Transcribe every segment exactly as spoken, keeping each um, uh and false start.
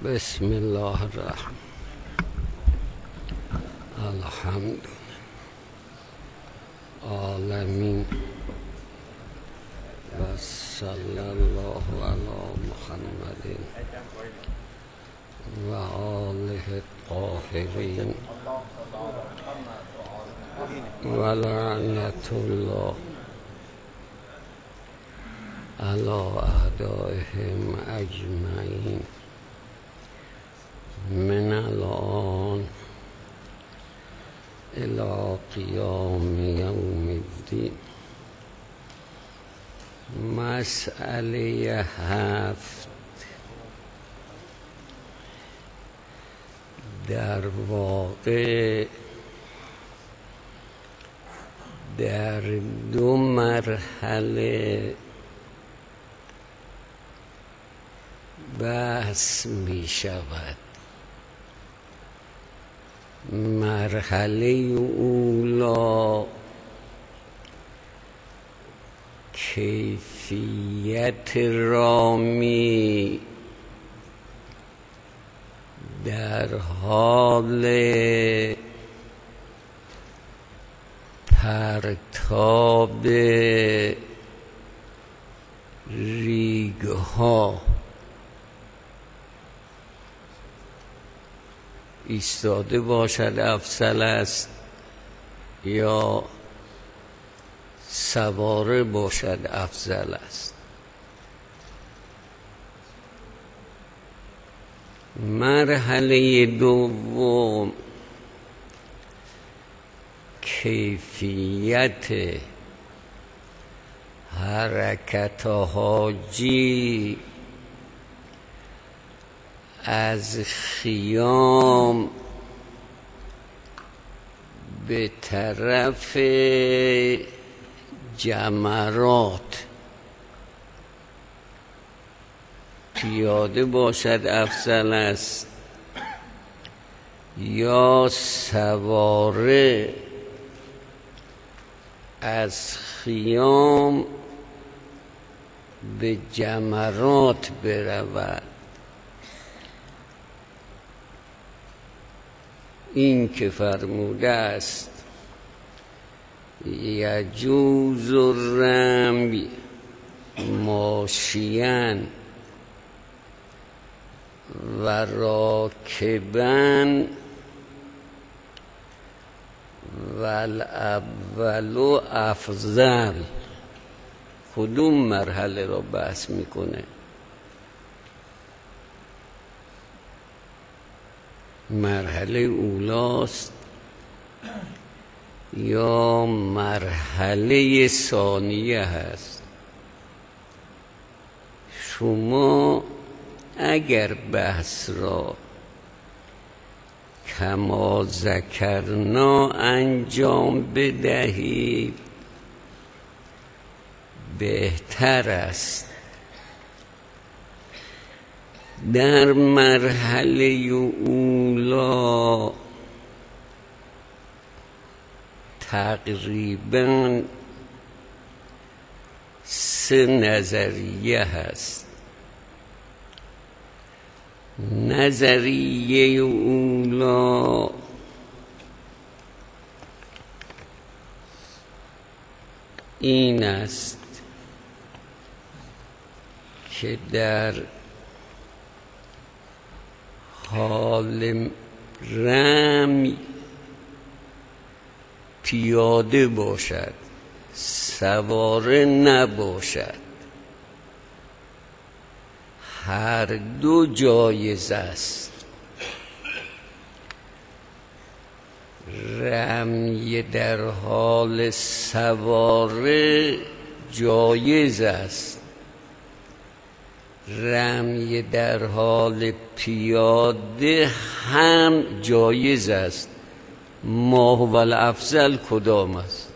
بسم الله الرحمن الحمد عالمین و صلی الله علی محمد و آله الطاهرین و لعنت الله علی اعدائهم اجمعین من الان الى قیام یوم الدین. مسئله هفت در واقع در دو مرحله بحث می شود. مرحله اولا کیفیت رامی در حال پرتاب ریگها ایستاده باشد افضل است یا سواره باشد افضل است. مرحله دوم کیفیت حرکت حاجی از خیام به طرف جمرات پیاده باشد افضل است یا سواره از خیام به جمرات برود. این که فرموده است یجوز الرمی ماشیاً و راکباً و الاول افضل. کدوم مرحله را بحث میکنه؟ مرحله اولاست یا مرحله ثانیه هست؟ شما اگر بحث را کما ذکرنا انجام بدهید بهتر است. در مرحله اولا تقریباً سه نظریه هست. نظریه اولا این است که در حال رمی پیاده باشد، سواره نباشد. هر دو جایز است. رمی در حال سواره جایز است، رمی در حال پیاده هم جایز است. ما هو الافضل کدام است؟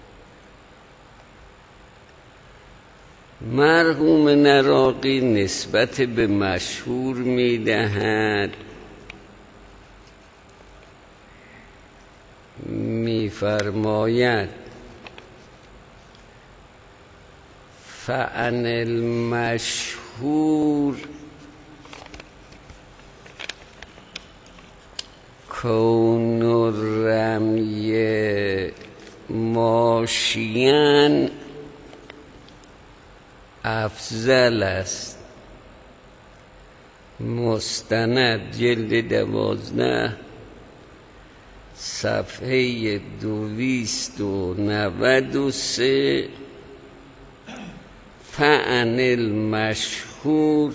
مرحوم نراقی نسبت به مشهور میدهد، میفرماید فعن المشهور کون الرمی ماشیاً افضل است. مستند جلد دوازده صفحه دویست و نود و سه. فعن المشهور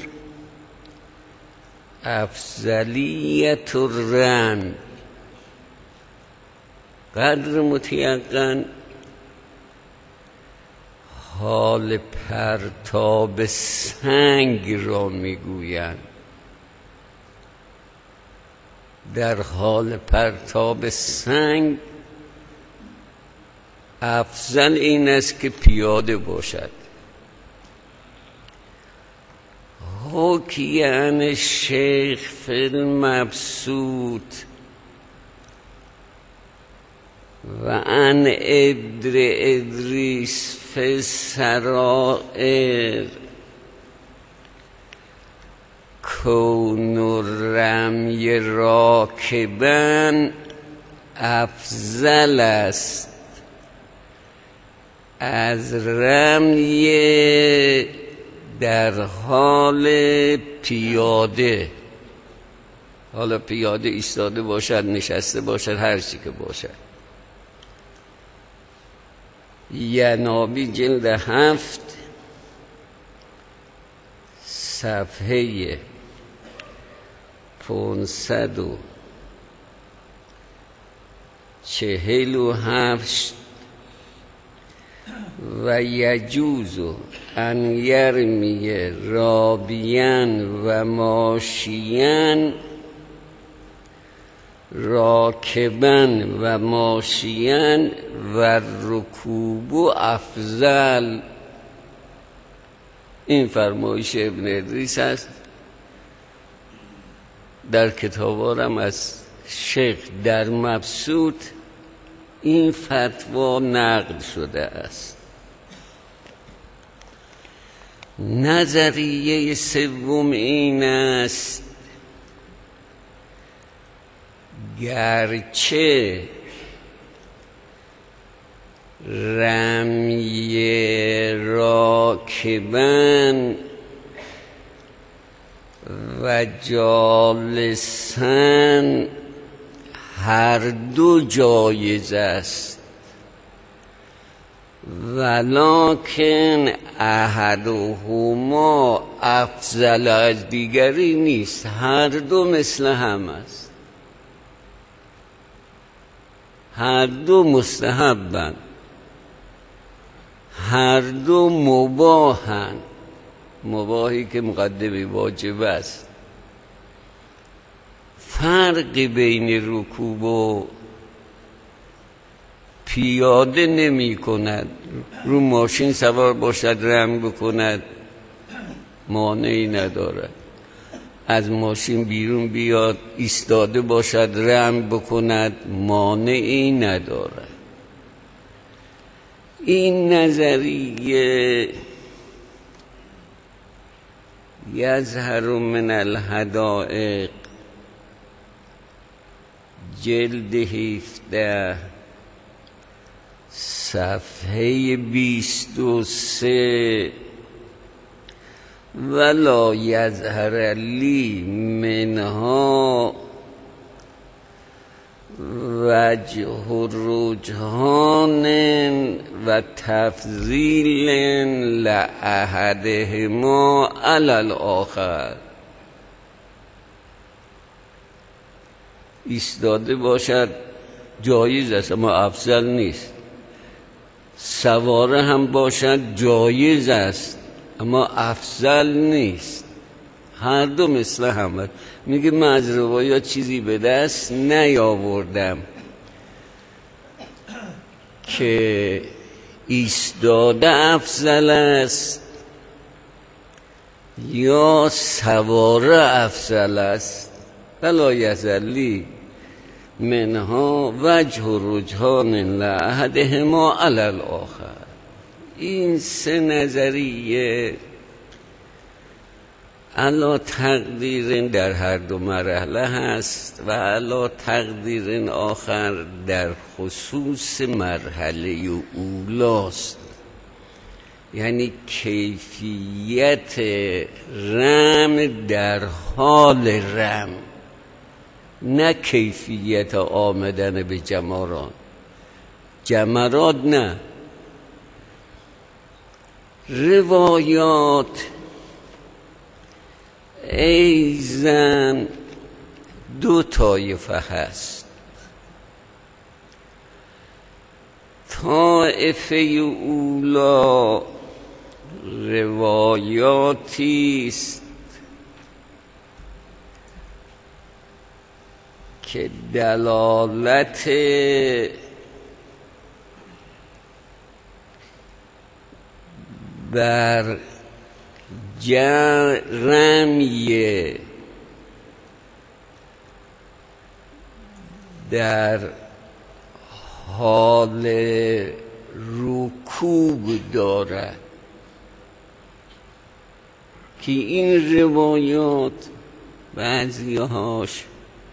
افضلیت الرن، قدر متیقن حال پرتاب سنگ را میگویند. در حال پرتاب سنگ افضل این است که پیاده باشد. حکی عن الشیخ فی المبسوط و عن ابن ادریس فی السرائر کون الرمی راکباً افضل است از رمی در حال پیاده. حالا پیاده ایستاده باشد، نشسته باشد، هر چی که باشد. ینابی جلد هفت صفحه پانصد و چهل و هفت. و یجوز ان یرمی رابیان و ماشیان راکبن و ماشیان و رکوب و افضل. این فرمایش ابن ادریس است. در کتابارم از شیخ در مبسوط این فتوا نقل شده است. نظریه سوم این است گرچه رمی راکبن و جالسن هر دو جایز است، ولکن احدهما افضل از دیگری نیست. هر دو مثل هم است، هر دو مستحبند، هر دو مباحند. مباحی که مقدم واجب است. فرقی بین رکوب و پیاده نمی کند. رو ماشین سوار باشد رمی بکند مانعی ندارد. از ماشین بیرون بیاد ایستاده باشد رمی بکند مانعی ندارد. این نظریه یظهر من الحدائق جلد هفده صفحه بیست و سه. ولا یظهر لی منها وجه رجحان و تفضیل لأحدهما علی الآخر. ایستاده باشد جایز است اما افضل نیست. سواره هم باشد جایز است اما افضل نیست. هر دو مثل هم. میگه من از روایات چیزی به دست نیاوردم که ایستاده افضل است یا سواره افضل است. بلا یزلی منها وجه رجحان لأحدهما علی الآخر. این سه نظریه علا تقدیر در هر دو مرحله هست و علا تقدیر آخر در خصوص مرحله اولاست. یعنی کیفیت رم در حال رم، نه کیفیت آمدن به جمرات. جمرات نه. روایات ایزن دو طایفه هست. طایفه اولا روایاتی است که دلالت بر رمی در حال رکوب دارد که این روایات بعضیهاش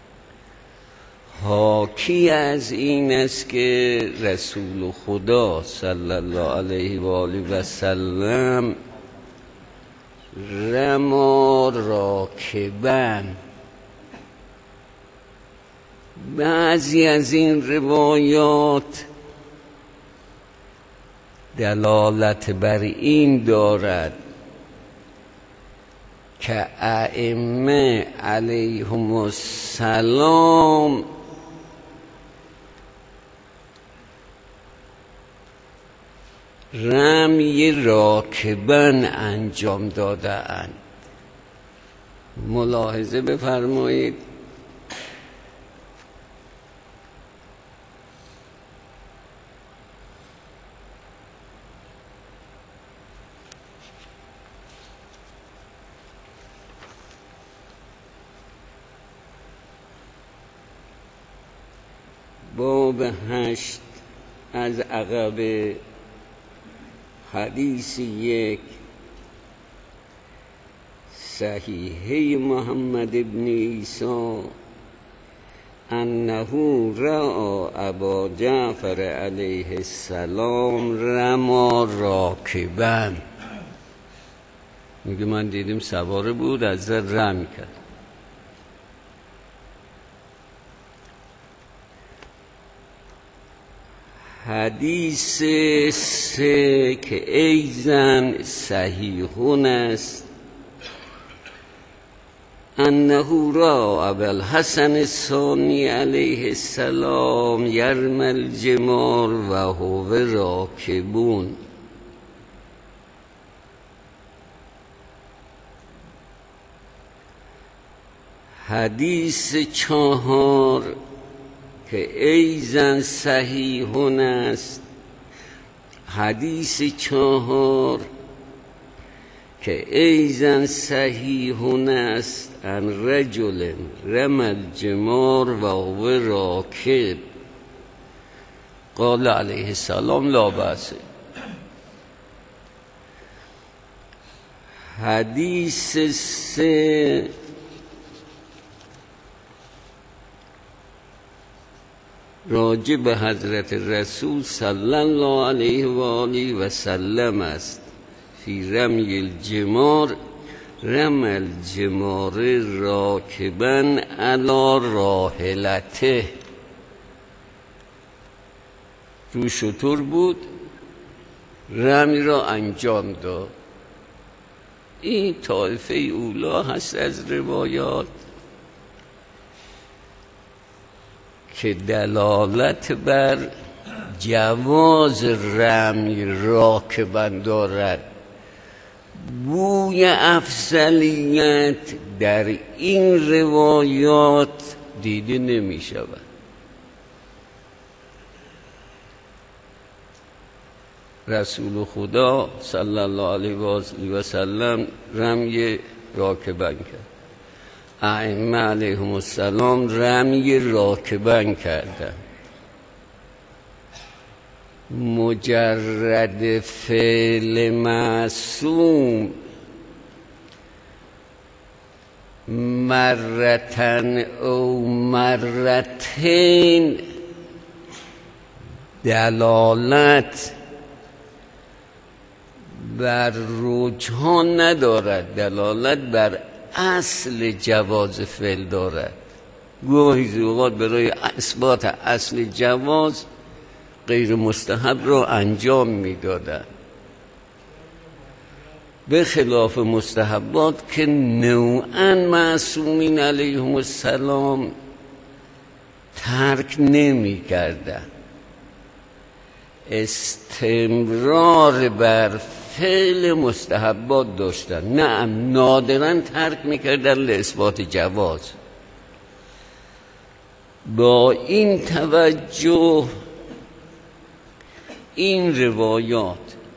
حاکی از این است که رسول خدا صلی الله علیه و آله و سلم رما راکبن. بعضی از این روایات دلالت بر این دارد که ائمه علیهم السلام رمی راکبن انجام داده اند. ملاحظه بفرمایید باب هشت از عقب حدیث یک صحیحه محمد ابن عیسی انه رأى ابا جعفر علیه السلام رما راکبا. میگه من دیدیم سواره بود از رم کرد. حدیث سه که ایزن صحیحون است انه را ابوالحسن الثانی علیه السلام یرم الجمار و هو راکبون. حدیث چهار که ایزن صحیحون است حدیث چهار که ایزن صحیحون است ان رجل رم الجمار و هو راکب قال علیه السلام لا بأس. حدیث سه راجع به حضرت رسول صلی الله علیه و آله و سلم است. فی رمی الجمار رم الجمار راکبن علی راحلته. رو شتر بود رمی را انجام داد. این طایفه اولا هست از روایات که دلالت بر جواز رمی راکبن دارد. بوی افضلیت در این روایات دیده نمی شود. رسول خدا صلی الله علیه و آله و سلم رمی راکبن کرد. ائمه علیهم السلام رمی راکبن کردن. مجرد فعل معصوم مرتن او مرتین دلالت بر رجحان ندارد، دلالت بر اصل جواز فعل دارد. گاهی اوقات برای اثبات اصل جواز غیر مستحب را انجام میدادند، به خلاف مستحبات که نوعاً معصومین علیهم السلام ترک نمی کردن، استمرار بر فعل مستحبات داشتن. نعم نادراً ترک میکردن لاثبات جواز. با این توجه این روایات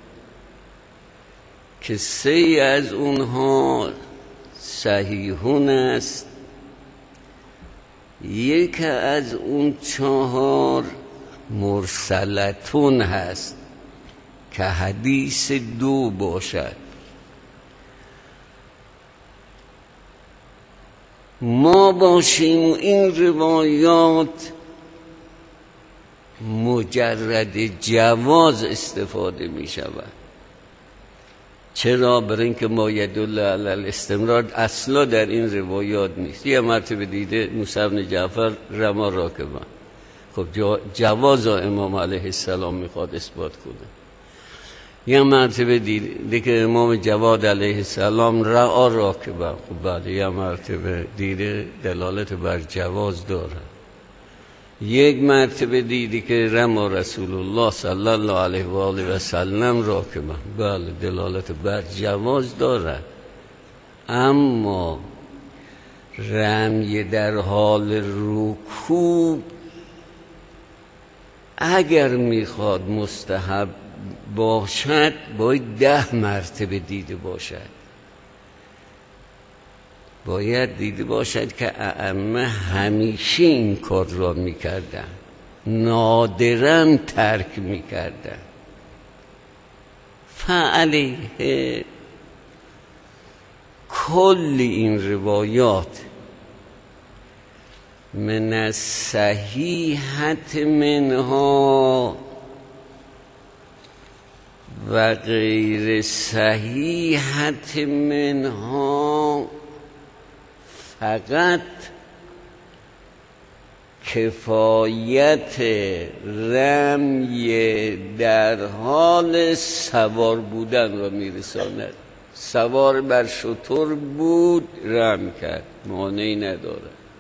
که سه از اونها صحیحون است، یک از اون چهار مرسلتون هست که حدیث دو باشد. ما باشیم و این روایات مجرد جواز استفاده می شود. چرا؟ برای اینکه ما یدل علی الاستمرار اصلا در این روایات نیست. یه مرتبه دیده موسی بن جعفر رما راکبا، خب جواز امام علیه السلام میخواد اثبات کنه. یه مرتبه دیده که امام جواد علیه السلام رعا راکبا، خب بعد یه مرتبه دیده دلالت بر جواز داره. یک مرتبه دیدی که رما رسول الله صلی الله علیه و آله و سلم راکبا، بله دلالت بر جواز داره. اما رمی در حال رکوع اگر میخواد مستحب باشد باید ده مرتبه دیده باشد، باید دیده باشد که ائمه همیشه این کار را میکردن، نادراً ترک میکردن. فعلیه کل این روایات من الصحیحة منها و غیر صحیحة منها فقط کفایت رمی در حال سوار بودن را میرساند. سوار بر شتر بود رم کرد، مانعی نداره.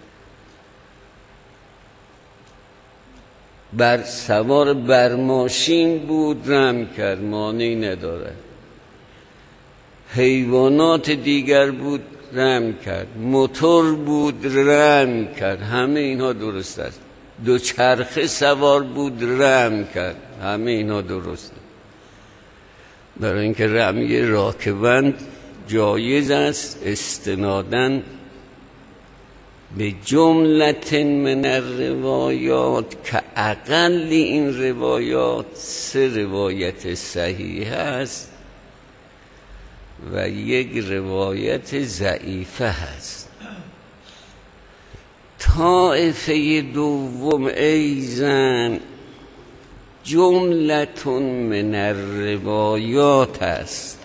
بر سوار بر ماشین بود رم کرد، مانعی نداره. حیوانات دیگر بود رم کرد، موتور بود رم کرد، همه اینها درست است. دو چرخه سوار بود رم کرد، همه اینها درست است. برای اینکه رمی راکبند جایز است استنادن به جملت من الروایات که اقل این روایات سه روایت صحیح است و یک روایت ضعیفه هست. طائفه دوم ایزن جملتون من الروایات است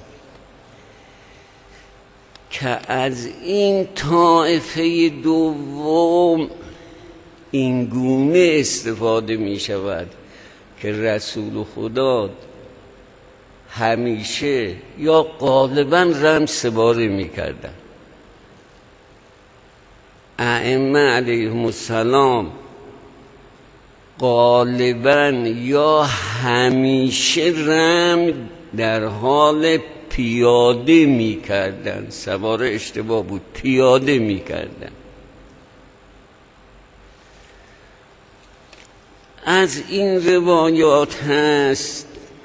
که از این طائفه دوم این گونه استفاده می شود که رسول خدا همیشه یا غالبا رم سه باره می کردن. ائمه علیهم السلام غالبا یا همیشه رم در حال پیاده می کردن، سوار اشتباه بود، پیاده می کردن. از این روایات هست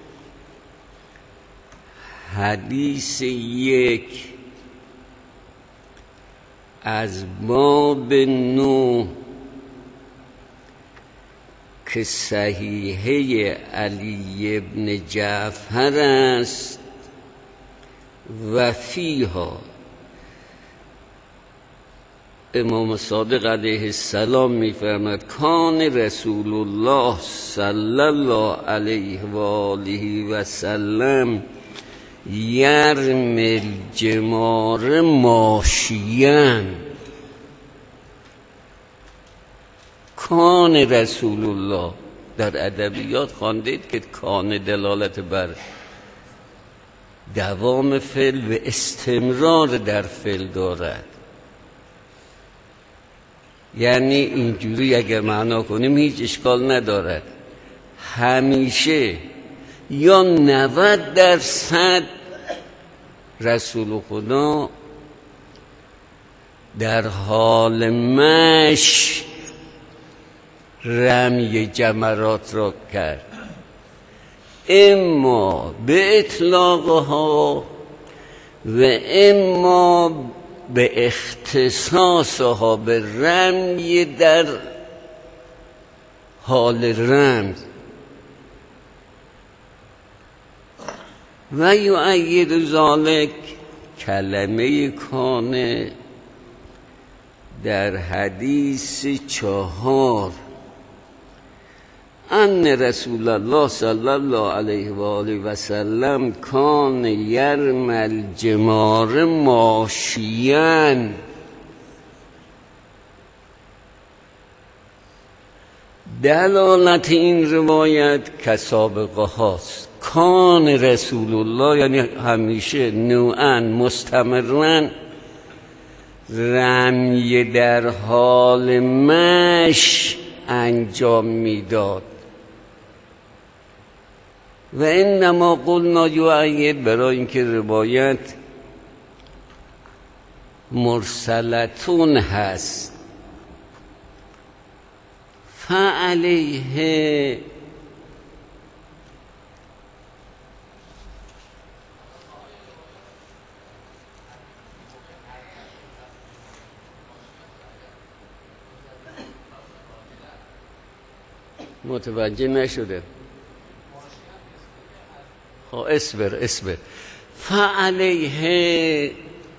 حدیث یک از باب نو که صحیحه علی ابن جعفر است و فیها امام صادق علیه السلام میفرماد کان رسول الله صلی الله علیه و آله و سلم یرم الجمار ماشیاً. کان رسول الله در ادبیات خواندید که کان دلالت بر دوام فعل و استمرار در فعل دارد. یعنی اینجوری اگر معنا کنیم هیچ اشکال ندارد، همیشه یا نود درصد رسول خدا در حال مشی رمی جمرات را کرد، اما به اطلاقها و اما به اختصاصها به رمی در حال رمز. و یؤید ذلک کلمه کانه در حدیث چهار ان رسول الله صلی الله علیه و آله و سلم کان یرم الجمار ماشیاً. دلالت این روایت که سابقه هاست. کان رسول الله یعنی همیشه نوعاً مستمراً رمی در حال مشی انجام میداد. و انما قلنا یؤید برای اینکه روایت مرسلتون هست، فعلیه متوجه نشده. خب اسبر اسبر فعلیه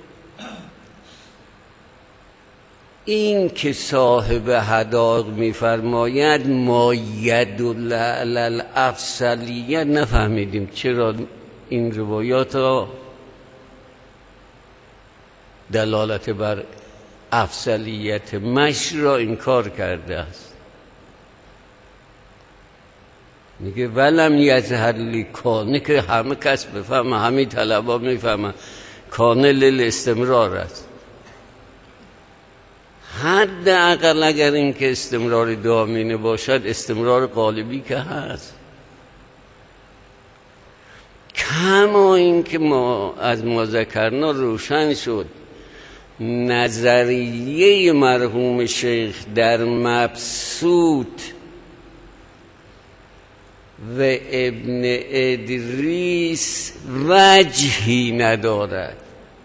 این که صاحب حدائق میفرماید ما یدل علی الافضلیه. نفهمیدیم چرا این روایات را دلالت بر افضلیت مشی را انکار کرده است. میگه ولم یظهر لی کانه، که همه کس بفهمه، همه طلبا میفهمن کانه لیل استمرار است. حداقل اگر این که استمرار دائمی باشد استمرار غالبی که هست. کما این که ما از ما ذکرنا روشن شد نظریه مرحوم شیخ در مبسوط و ابن ادریس وجهی ندارد.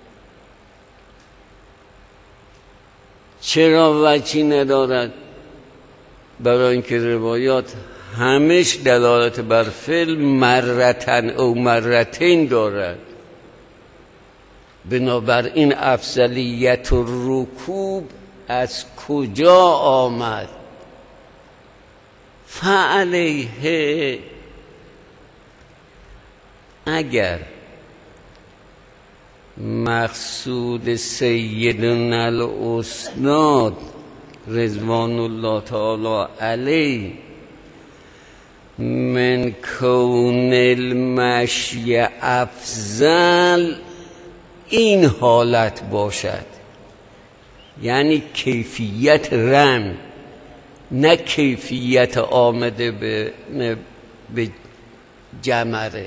چرا وجهی ندارد؟ برای اینکه روایات همش دلالت بر فعل مرتن او مرتین دارد. بنابراین افضلیت الرکوب از کجا آمد؟ فعلیه اگر مقصود سیدنا الاستاد رضوان الله تعالی علیه من کون المشی افضل این حالت باشد، یعنی کیفیت رم نه کیفیت آمده به, به جمره.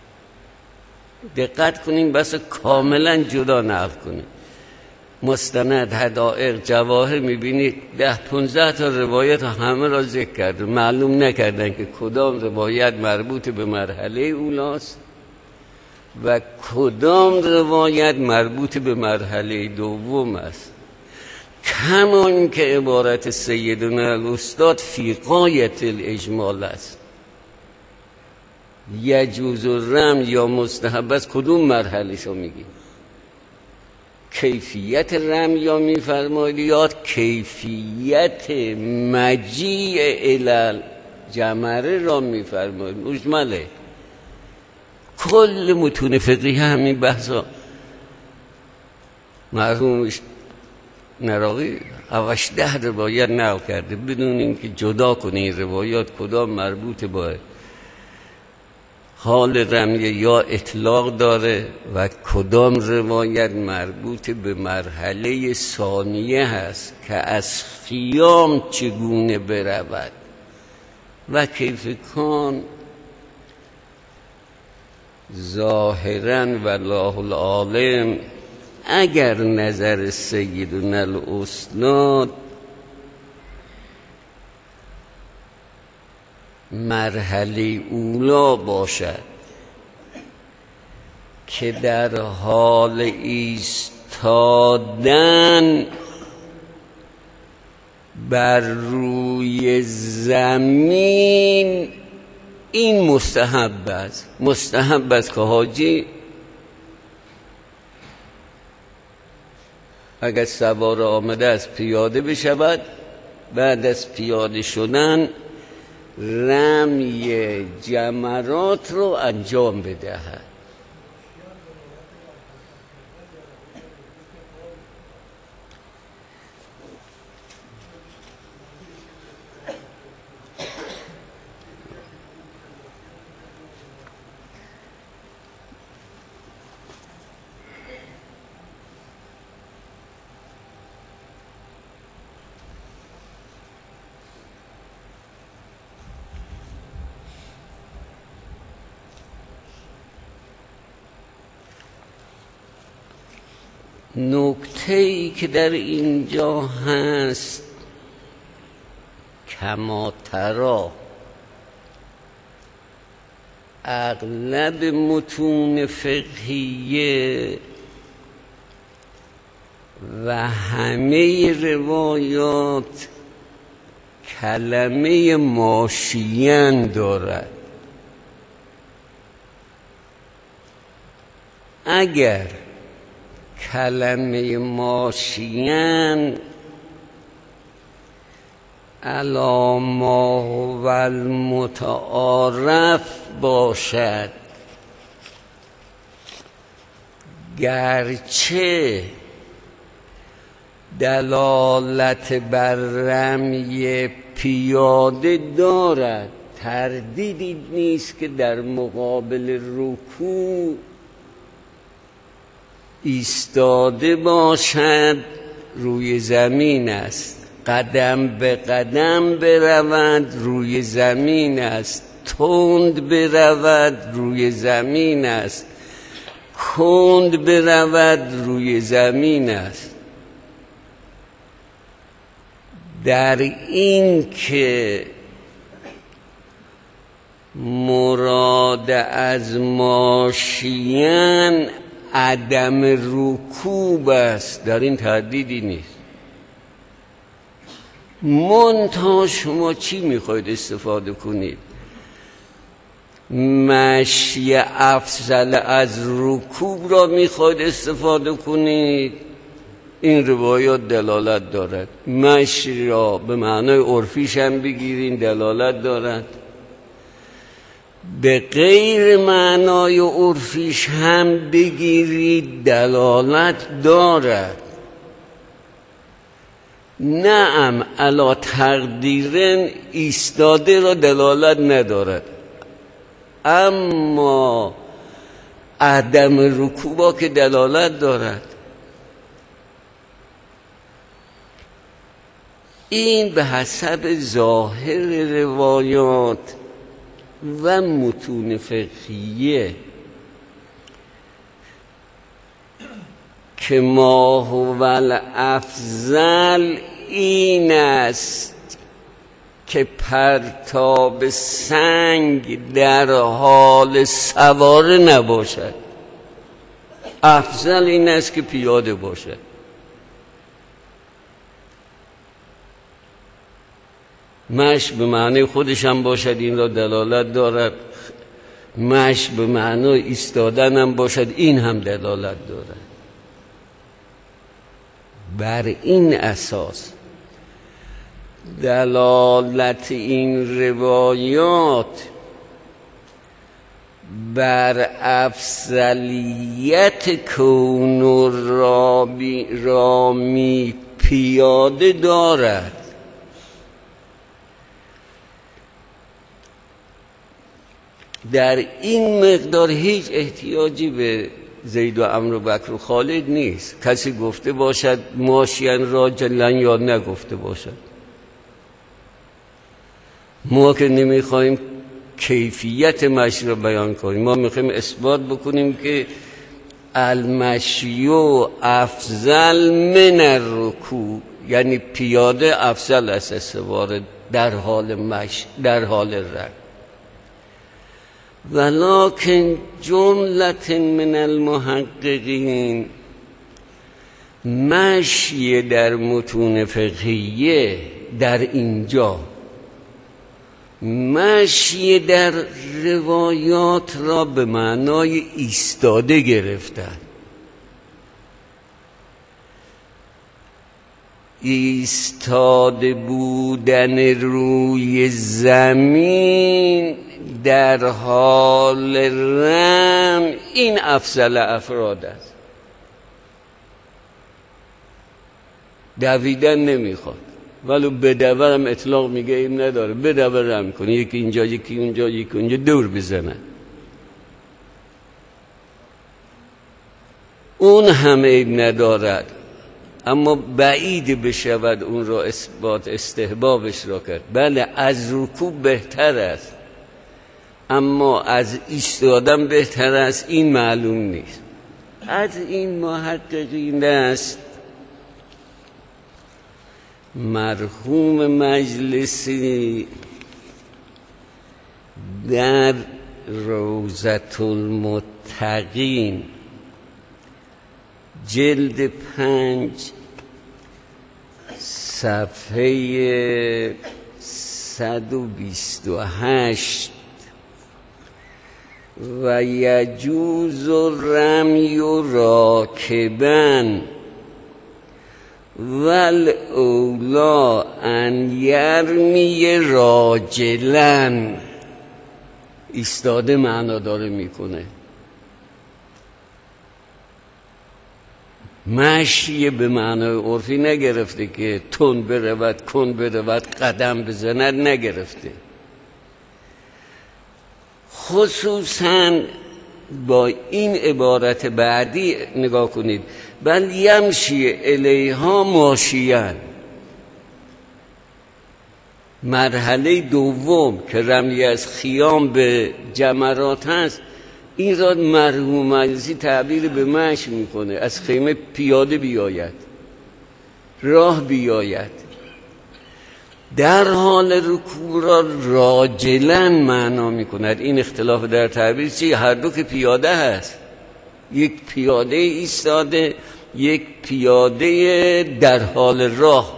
دقت کنین بس کاملا جدا نقل کنین. مستند حدائق جواهر میبینید ده پونزده تا روایت همه را ذکر کرده، معلوم نکردن که کدام روایت مربوط به مرحله اولاست و کدام روایت مربوط به مرحله دوم است. کمان که عبارت سیدنا الاستاد فی غایت الاجمال است. یجوز الرم یا مستحب است، کدوم مرحله شو میگی؟ کیفیت رمیا میفرماید یا کیفیت مجیع الال جمره را میفرماید؟ مجمله. کل متون فقهی همین بحثا. مرحوم نراقی هوشده روایت نقل کرده بدون اینکه جدا کنه این روایات کدام مربوط با حال رمیه یا اطلاق داره و کدام روایت مربوط به مرحله ثانیه هست که از خیام چگونه برود و کیف کان. ظاهراً والله العالم اگر نظر سیدنا الاستاد مرحله اولا باشد که در حال ایستادن بر روی زمین، این مستحب است. مستحب است که حاجی اگر سوار آمده از پیاده بشود، بعد از پیاده شدن رمی جمرات رو انجام بدهد. نکته‌ای که در اینجا هست کما ترا اغلب متون فقهیه و همه روایات کلمه ماشیان دارد. اگر کلمه ماشیان علی ما هو المتعارف باشد، گرچه دلالت بر رمی پیاده دارد، تردیدی نیست که در مقابل رکوع ایستاده باشد، روی زمین است، قدم به قدم برود روی زمین است، تند برود روی زمین است، کند برود روی زمین است. در این که مراد از ماشیان عدم رکوب است، در این تردیدی نیست. منتها شما چی میخواید استفاده کنید؟ مشی افضل از رکوب را میخواید استفاده کنید؟ این روایات دلالت دارد. مشی را به معنای عرفیش هم بگیرین، دلالت دارد. به غیر معنای عرفیش هم بگیرید، دلالت دارد. نعم علا تقدیرن ایستاده را دلالت ندارد، اما عدم رکوبا که دلالت دارد. این به حسب ظاهر روایات و متون فقهیه که ما هو الافضل این است که پرتاب سنگ در حال سواره نباشد. افضل این است که پیاده باشد. مشی به معنی خودش هم باشد، این را دلالت دارد. مشی به معنی ایستادن هم باشد، این هم دلالت دارد. بر این اساس دلالت این روایات بر افضلیت کون رامی پیاده دارد. در این مقدار هیچ احتیاجی به زید و عمرو و بکر و خالد نیست. کسی گفته باشد ماشین راجلن یا نگفته باشد، ما که نمیخوایم کیفیت مشی رو بیان کنیم، ما میخوایم اثبات بکنیم که المشیو افضل من الرکوع، یعنی پیاده افضل است از سواره در حال مشی، در حال رکوع. ولکن جملت من المحققین مشی در متون فقهیه در اینجا مشی در روایات را به معنای ایستاده گرفتن. ایستاده بودن روی زمین در حال رم، این افضل افراد است. دویدن نمیخواد، ولو بدورم اطلاق میگه این نداره، بدورم کنه، یکی اینجا یکی اونجا یکی اونجا دور بزنن، اون هم عیب ندارد، اما بعید بشود اون را اثبات استحبابش را کرد. بله از رکوع بهتر است، اما از ایستادن بهتر است این معلوم نیست. از این محققین است مرحوم مجلسی در روضة المتقین جلد پنج صفحه صد و بیست و هشت و یجوز رمی راکبا والاولی ان یرمی راجلا، ایستاده معنا داره میکنه. مشی به معنای عرفی نگرفته که تون برود کن برود قدم بزند، نگرفته. خصوصا با این عبارت بعدی نگاه کنید، بل یمشی الیها ماشیان. مرحله دوم که رمی از خیام به جمرات هست، این را مرحوم مجلسی تعبیر به مشی میکنه، از خیمه پیاده بیاید، راه بیاید. در حال رکوع را راجلا معنا میکند. این اختلاف در تعبیر چی؟ هر دو که پیاده هست، یک پیاده ایستاده، یک پیاده در حال راه.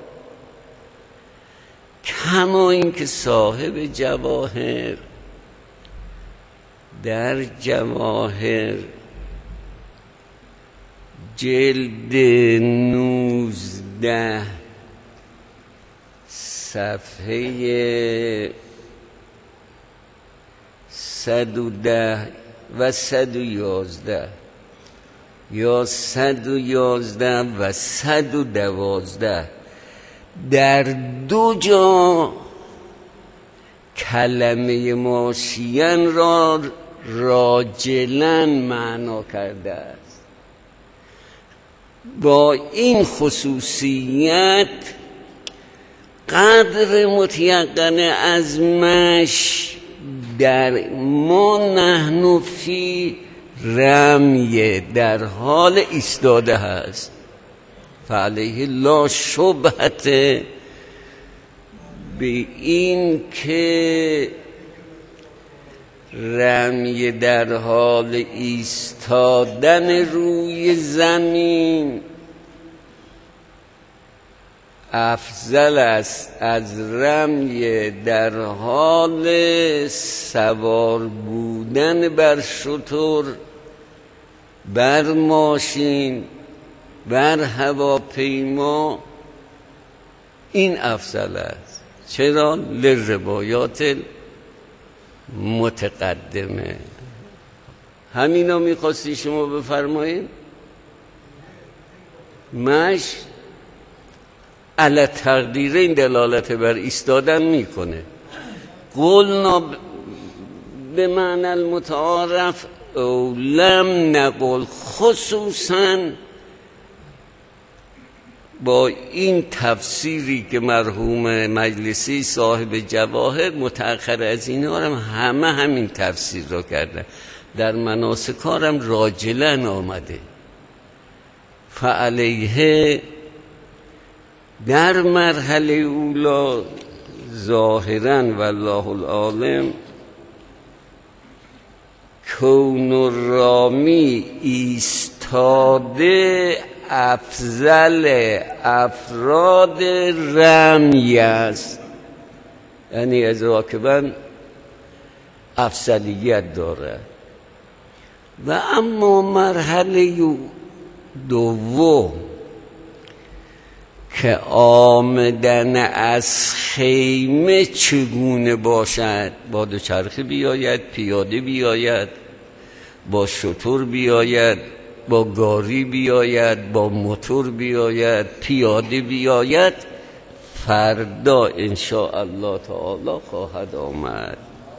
کما این که صاحب جواهر در جواهر جلد نوزده صفحه صد و ده و صد و یازده یا صد و یازده و صد و دوازده در دو جا کلمه ماشیان را راجلن معنا کرده است. با این خصوصیت قدر متیقن از مش در ما نحن فی رمی در حال ایستاده هست. فعلیه لا شبهت به این که رمی در حال ایستادن روی زمین افضل است از رمی در حال سوار بودن بر شتر، بر ماشین بر هواپیما این افضل است. چرا؟ لروایات متقدمه. همینا میخواستی شما بفرمایید؟ مش علی تقدیر این دلالت بر ایستادن میکنه. قلنا به معنی المتعارف او لم نقل، خصوصا با این تفسیری که مرحوم مجلسی صاحب جواهر متأخر از اینا هم همه همین تفسیر رو کردن. در مناسکارم راجلن آمده فعلیه در مرحله اولا ظاهرا والله العالم کون الرامی ایستاده افضل افراد رمی است، یعنی از راکبن افضلیت داره. و اما مرحله دوم که آمدن از خیمه چگونه باشد، با دوچرخه بیاید، پیاده بیاید، با شتر بیاید، با گاری بیاید، با موتور بیاید، پیاده بیاید، فردا انشاءالله تعالی خواهد آمد.